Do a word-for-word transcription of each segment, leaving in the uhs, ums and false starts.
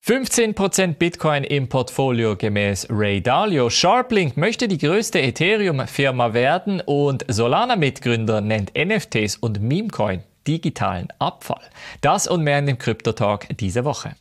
fünfzehn Prozent Bitcoin im Portfolio gemäß Ray Dalio. Sharplink möchte die größte Ethereum-Firma werden und Solana-Mitgründer nennt N F Ts und Memecoin digitalen Abfall. Das und mehr in dem Krypto-Talk diese Woche.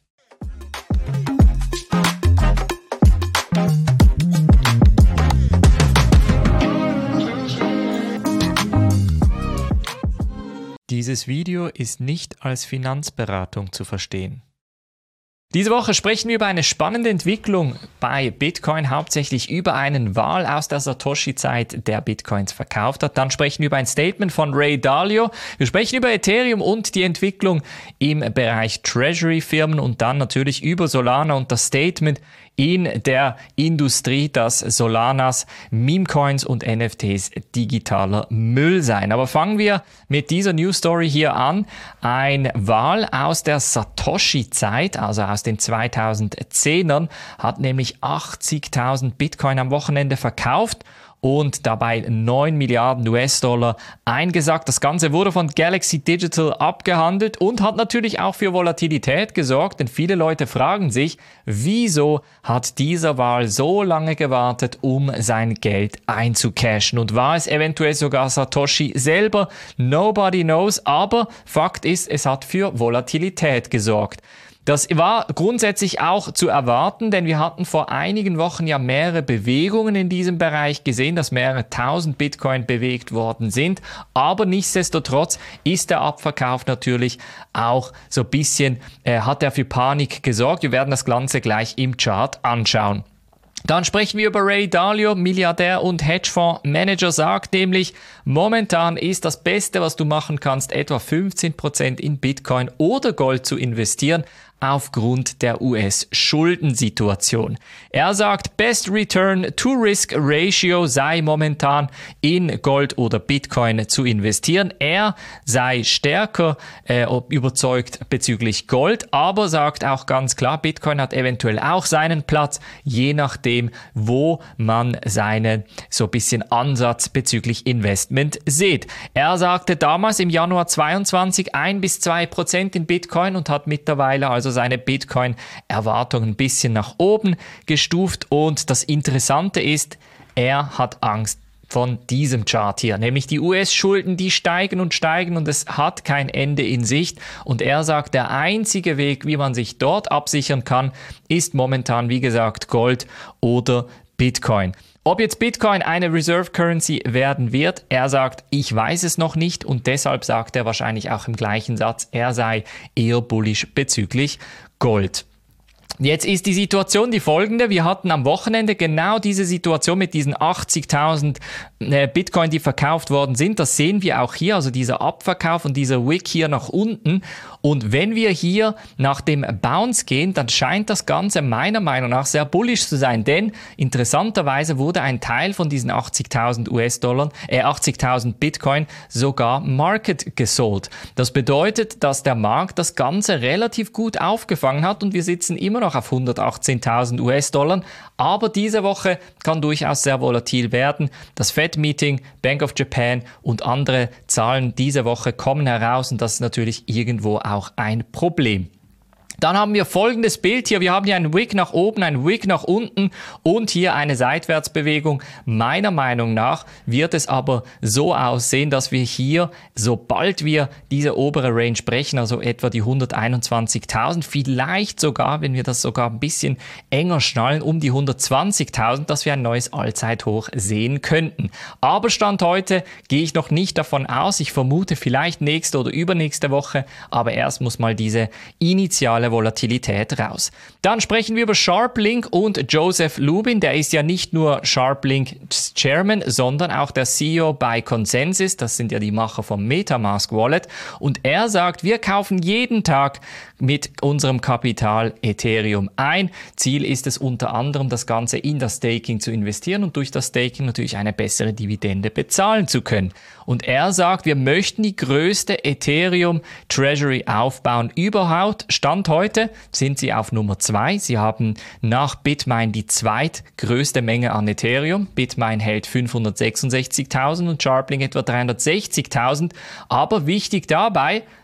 Dieses Video ist nicht als Finanzberatung zu verstehen. Diese Woche sprechen wir über eine spannende Entwicklung bei Bitcoin, hauptsächlich über einen Wal aus der Satoshi-Zeit, der Bitcoins verkauft hat. Dann sprechen wir über ein Statement von Ray Dalio. Wir sprechen über Ethereum und die Entwicklung im Bereich Treasury-Firmen und dann natürlich über Solana und das Statement in der Industrie, dass Solanas, Memecoins und N F Ts digitaler Müll seien. Aber fangen wir mit dieser News Story hier an. Ein Wal aus der Satoshi-Zeit, also aus den zweitausendzehnern, hat nämlich achtzigtausend Bitcoin am Wochenende verkauft und dabei neun Milliarden U S-Dollar eingesackt. Das Ganze wurde von Galaxy Digital abgehandelt und hat natürlich auch für Volatilität gesorgt, denn viele Leute fragen sich, wieso hat dieser Wal so lange gewartet, um sein Geld einzucashen? Und war es eventuell sogar Satoshi selber? Nobody knows, aber Fakt ist, es hat für Volatilität gesorgt. Das war grundsätzlich auch zu erwarten, denn wir hatten vor einigen Wochen ja mehrere Bewegungen in diesem Bereich gesehen, dass mehrere tausend Bitcoin bewegt worden sind. Aber nichtsdestotrotz ist der Abverkauf natürlich auch so ein bisschen, äh, hat er für Panik gesorgt. Wir werden das Ganze gleich im Chart anschauen. Dann sprechen wir über Ray Dalio, Milliardär und Hedgefondsmanager, sagt nämlich, momentan ist das Beste, was du machen kannst, etwa fünfzehn Prozent in Bitcoin oder Gold zu investieren, aufgrund der U S-Schuldensituation. Er sagt, Best Return to Risk Ratio sei momentan in Gold oder Bitcoin zu investieren. Er sei stärker äh, überzeugt bezüglich Gold, aber sagt auch ganz klar, Bitcoin hat eventuell auch seinen Platz, je nachdem, wo man seinen so ein bisschen Ansatz bezüglich Investment sieht. Er sagte damals im Januar zweiundzwanzig ein bis zwei Prozent in Bitcoin und hat mittlerweile also seine Bitcoin-Erwartungen ein bisschen nach oben gestuft und das Interessante ist, er hat Angst von diesem Chart hier, nämlich die U S-Schulden, die steigen und steigen und es hat kein Ende in Sicht und er sagt, der einzige Weg, wie man sich dort absichern kann, ist momentan, wie gesagt, Gold oder Bitcoin. Ob jetzt Bitcoin eine Reserve Currency werden wird, er sagt, ich weiß es noch nicht und deshalb sagt er wahrscheinlich auch im gleichen Satz, er sei eher bullish bezüglich Gold. Jetzt ist die Situation die folgende. Wir hatten am Wochenende genau diese Situation mit diesen achtzigtausend äh, Bitcoin, die verkauft worden sind. Das sehen wir auch hier, also dieser Abverkauf und dieser Wick hier nach unten. Und wenn wir hier nach dem Bounce gehen, dann scheint das Ganze meiner Meinung nach sehr bullish zu sein. Denn interessanterweise wurde ein Teil von diesen achtzigtausend U S-Dollar, äh achtzigtausend Bitcoin sogar Market gesold. Das bedeutet, dass der Markt das Ganze relativ gut aufgefangen hat und wir sitzen immer noch auf hundertachtzehntausend U S-Dollar, aber diese Woche kann durchaus sehr volatil werden. Das Fed-Meeting, Bank of Japan und andere Zahlen diese Woche kommen heraus und das ist natürlich irgendwo auch ein Problem. Dann haben wir folgendes Bild hier. Wir haben hier einen Wick nach oben, einen Wick nach unten und hier eine Seitwärtsbewegung. Meiner Meinung nach wird es aber so aussehen, dass wir hier, sobald wir diese obere Range brechen, also etwa die hunderteinundzwanzigtausend, vielleicht sogar, wenn wir das sogar ein bisschen enger schnallen, um die hundertzwanzigtausend, dass wir ein neues Allzeithoch sehen könnten. Aber Stand heute gehe ich noch nicht davon aus. Ich vermute vielleicht nächste oder übernächste Woche, aber erst muss mal diese initiale Volatilität raus. Dann sprechen wir über Sharplink und Joseph Lubin. Der ist ja nicht nur Sharplinks Chairman, sondern auch der C E O bei ConsenSys. Das sind ja die Macher vom MetaMask Wallet. Und er sagt, wir kaufen jeden Tag mit unserem Kapital Ethereum ein. Ziel ist es unter anderem, das Ganze in das Staking zu investieren und durch das Staking natürlich eine bessere Dividende bezahlen zu können. Und er sagt, wir möchten die größte Ethereum Treasury aufbauen überhaupt. Stand heute sind sie auf Nummer zwei. Sie haben nach Bitmain die zweitgrößte Menge an Ethereum. Bitmain hält fünfhundertsechsundsechzigtausend und Sharplink etwa dreihundertsechzigtausend. Aber wichtig dabei,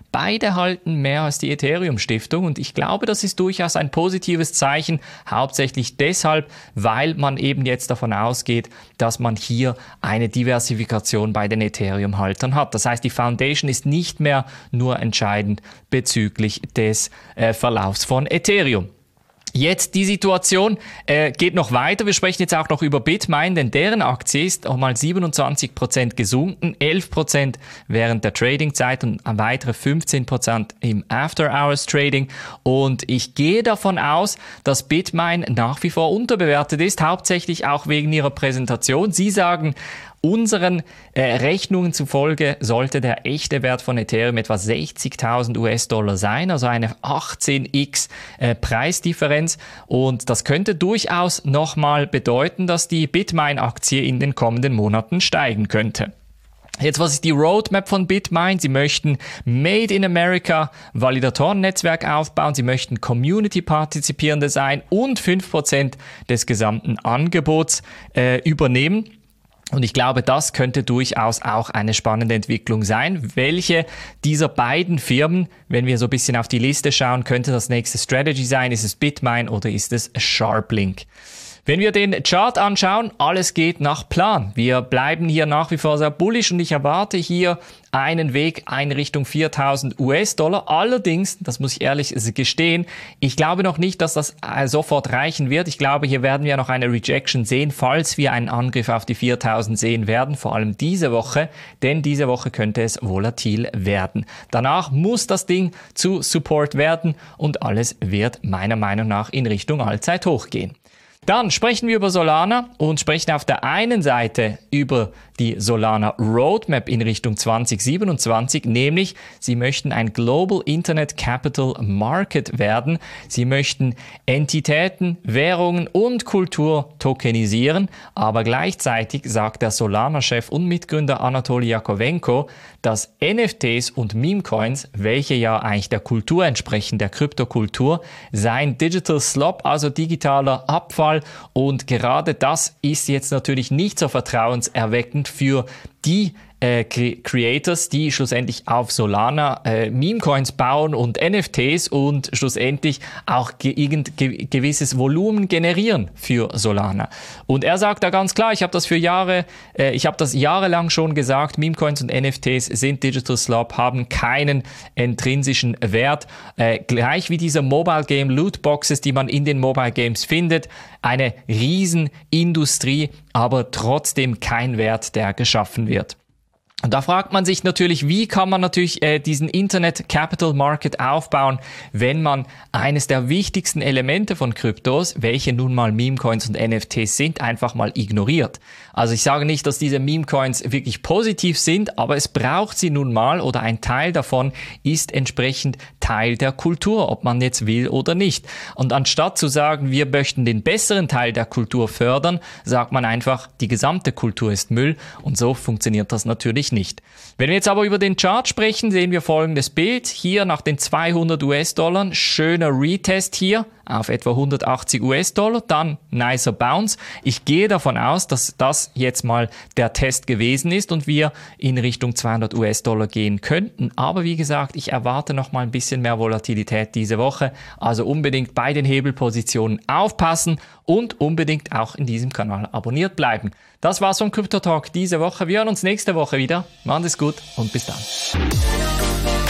Beide halten mehr als die Ethereum-Stiftung und ich glaube, das ist durchaus ein positives Zeichen, hauptsächlich deshalb, weil man eben jetzt davon ausgeht, dass man hier eine Diversifikation bei den Ethereum-Haltern hat. Das heißt, die Foundation ist nicht mehr nur entscheidend bezüglich des äh, Verlaufs von Ethereum. Jetzt die Situation äh, geht noch weiter. Wir sprechen jetzt auch noch über Bitmain, denn deren Aktie ist auch mal siebenundzwanzig Prozent gesunken, elf Prozent während der Tradingzeit und weitere fünfzehn Prozent im After-Hours-Trading. Und ich gehe davon aus, dass Bitmain nach wie vor unterbewertet ist, hauptsächlich auch wegen ihrer Präsentation. Sie sagen, unseren äh, Rechnungen zufolge sollte der echte Wert von Ethereum etwa sechzigtausend US-Dollar sein, also eine achtzehn x äh, Preisdifferenz. Und das könnte durchaus nochmal bedeuten, dass die Bitmain-Aktie in den kommenden Monaten steigen könnte. Jetzt, was ist die Roadmap von Bitmain? Sie möchten Made in America Validatoren-Netzwerk aufbauen, sie möchten Community-Partizipierende sein und fünf Prozent des gesamten Angebots äh, übernehmen. Und ich glaube, das könnte durchaus auch eine spannende Entwicklung sein. Welche dieser beiden Firmen, wenn wir so ein bisschen auf die Liste schauen, könnte das nächste Strategy sein? Ist es Bitmain oder ist es Sharplink? Wenn wir den Chart anschauen, alles geht nach Plan. Wir bleiben hier nach wie vor sehr bullish und ich erwarte hier einen Weg in Richtung viertausend US-Dollar. Allerdings, das muss ich ehrlich gestehen, ich glaube noch nicht, dass das sofort reichen wird. Ich glaube, hier werden wir noch eine Rejection sehen, falls wir einen Angriff auf die viertausend sehen werden, vor allem diese Woche, denn diese Woche könnte es volatil werden. Danach muss das Ding zu Support werden und alles wird meiner Meinung nach in Richtung Allzeithoch gehen. Dann sprechen wir über Solana und sprechen auf der einen Seite über die Solana Roadmap in Richtung zwanzig siebenundzwanzig, nämlich sie möchten ein Global Internet Capital Market werden. Sie möchten Entitäten, Währungen und Kultur tokenisieren, aber gleichzeitig sagt der Solana-Chef und Mitgründer Anatoly Yakovenko, dass N F Ts und Meme-Coins, welche ja eigentlich der Kultur entsprechen, der Kryptokultur, seien Digital Slop, also digitaler Abfall, und gerade das ist jetzt natürlich nicht so vertrauenserweckend für die äh, Creators, die schlussendlich auf Solana äh, Meme-Coins bauen und N F Ts und schlussendlich auch ge- irgend ge- gewisses Volumen generieren für Solana. Und er sagt da ganz klar, ich habe das für Jahre, äh, ich habe das jahrelang schon gesagt, Meme-Coins und N F Ts sind Digital Slop, haben keinen intrinsischen Wert. Äh, gleich wie diese Mobile Game Lootboxes, die man in den Mobile Games findet, eine Riesenindustrie, aber trotzdem kein Wert, der geschaffen wird. Und da fragt man sich natürlich, wie kann man natürlich äh, diesen Internet Capital Market aufbauen, wenn man eines der wichtigsten Elemente von Kryptos, welche nun mal Meme-Coins und N F Ts sind, einfach mal ignoriert. Also ich sage nicht, dass diese Meme-Coins wirklich positiv sind, aber es braucht sie nun mal oder ein Teil davon ist entsprechend Teil der Kultur, ob man jetzt will oder nicht. Und anstatt zu sagen, wir möchten den besseren Teil der Kultur fördern, sagt man einfach, die gesamte Kultur ist Müll und so funktioniert das natürlich nicht. Wenn wir jetzt aber über den Chart sprechen, sehen wir folgendes Bild. Hier nach den zweihundert US-Dollar, schöner Retest hier auf etwa hundertachtzig US-Dollar, dann nicer Bounce. Ich gehe davon aus, dass das jetzt mal der Test gewesen ist und wir in Richtung zweihundert US-Dollar gehen könnten. Aber wie gesagt, ich erwarte noch mal ein bisschen mehr Volatilität diese Woche. Also unbedingt bei den Hebelpositionen aufpassen und unbedingt auch in diesem Kanal abonniert bleiben. Das war's vom Crypto Talk diese Woche. Wir hören uns nächste Woche wieder. Macht es gut und bis dann.